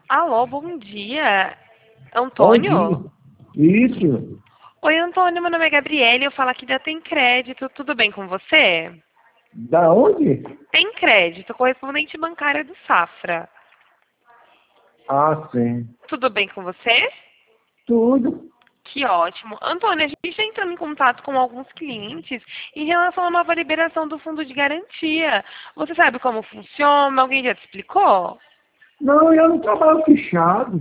Alô, bom dia. Bom dia. Antônio? Isso. Oi, Antônio, meu nome é Gabriele, eu falo aqui da Tem Crédito, tudo bem com você? Da onde? Tem Crédito, correspondente bancária do Safra. Ah, sim. Tudo bem com você? Tudo. Que ótimo. Antônio, a gente está entrando em contato com alguns clientes em relação à nova liberação do fundo de garantia. Você sabe como funciona? Alguém já te explicou? Não, eu não trabalho fechado.